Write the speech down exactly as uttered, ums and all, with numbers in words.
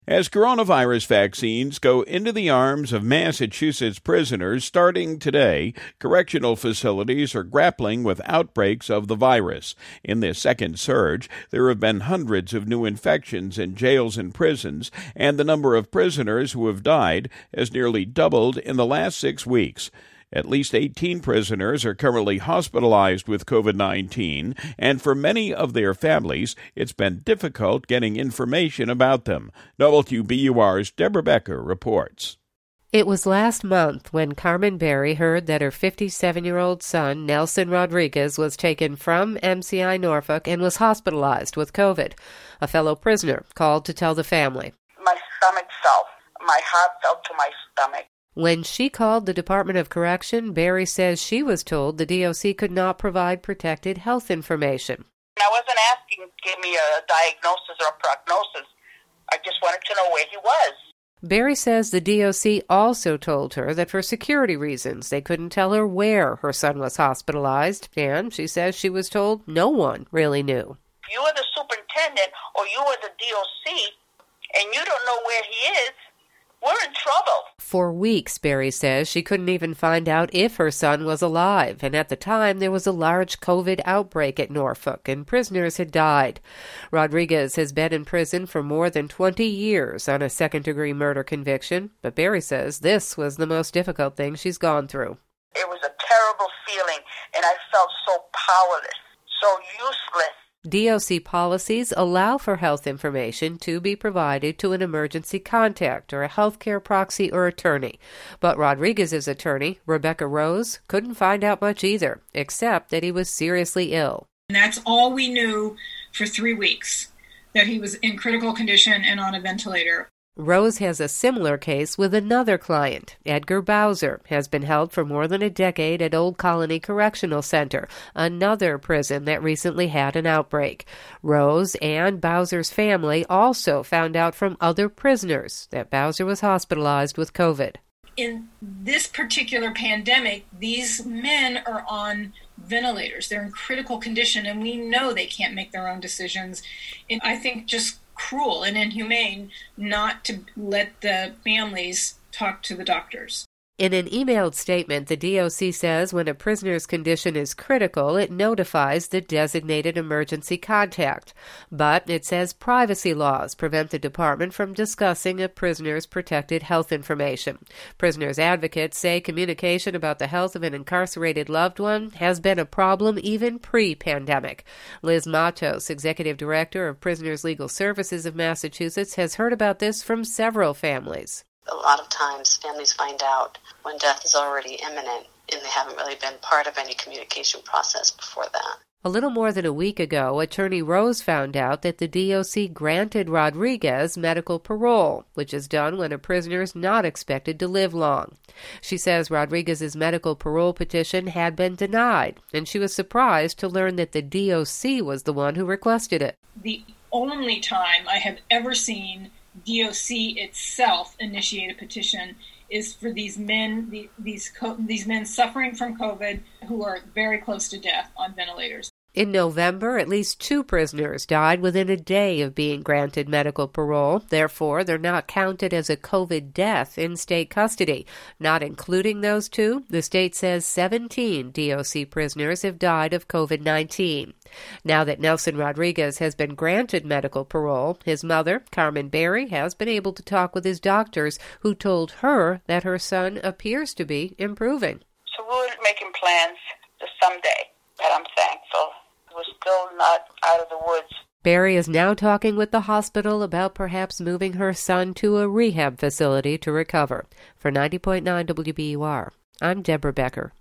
As coronavirus vaccines go into the arms of Massachusetts prisoners starting today, correctional facilities are grappling with outbreaks of the virus. In this second surge, there have been hundreds of new infections in jails and prisons, and the number of prisoners who have died has nearly doubled in the last six weeks. At least eighteen prisoners are currently hospitalized with covid nineteen, and for many of their families, it's been difficult getting information about them. W B U R's Deborah Becker reports. It was last month when Carmen Berry heard that her fifty-seven-year-old son, Nelson Rodriguez, was taken from M C I Norfolk and was hospitalized with COVID. A fellow prisoner called to tell the family. My stomach fell. My heart fell to my stomach. When she called the Department of Correction, Berry says she was told the D O C could not provide protected health information. I wasn't asking to give me a diagnosis or a prognosis. I just wanted to know where he was. Berry says the D O C also told her that for security reasons they couldn't tell her where her son was hospitalized, and she says she was told no one really knew. If you were the superintendent or you were the D O C and you don't know where he is, we're in trouble. For weeks, Berry says, she couldn't even find out if her son was alive, and at the time there was a large COVID outbreak at Norfolk, and prisoners had died. Rodriguez has been in prison for more than twenty years on a second-degree murder conviction, but Berry says this was the most difficult thing she's gone through. It was a terrible feeling, and I felt so powerless, so useless. D O C policies allow for health information to be provided to an emergency contact or a healthcare proxy or attorney. But Rodriguez's attorney, Rebecca Rose, couldn't find out much either, except that he was seriously ill. And that's all we knew for three weeks, that he was in critical condition and on a ventilator. Rose has a similar case with another client. Edgar Bowser has been held for more than a decade at Old Colony Correctional Center, another prison that recently had an outbreak. Rose and Bowser's family also found out from other prisoners that Bowser was hospitalized with COVID. In this particular pandemic, these men are on ventilators. They're in critical condition, and we know they can't make their own decisions. And I think just cruel and inhumane not to let the families talk to the doctors. In an emailed statement, the D O C says when a prisoner's condition is critical, it notifies the designated emergency contact. But it says privacy laws prevent the department from discussing a prisoner's protected health information. Prisoners' advocates say communication about the health of an incarcerated loved one has been a problem even pre-pandemic. Liz Matos, Executive Director of Prisoners' Legal Services of Massachusetts, has heard about this from several families. A lot of times families find out when death is already imminent and they haven't really been part of any communication process before that. A little more than a week ago, Attorney Rose found out that the D O C granted Rodriguez medical parole, which is done when a prisoner is not expected to live long. She says Rodriguez's medical parole petition had been denied, and she was surprised to learn that the D O C was the one who requested it. The only time I have ever seen D O C itself initiate a petition is for these men, the, these these men suffering from COVID who are very close to death on ventilators. In November, at least two prisoners died within a day of being granted medical parole. Therefore, they're not counted as a COVID death in state custody. Not including those two, the state says seventeen D O C prisoners have died of COVID nineteen. Now that Nelson Rodriguez has been granted medical parole, his mother, Carmen Berry, has been able to talk with his doctors, who told her that her son appears to be improving. So we're making plans for someday, but I'm thankful. We're still not out of the woods. Berry is now talking with the hospital about perhaps moving her son to a rehab facility to recover. For ninety point nine W B U R, I'm Deborah Becker.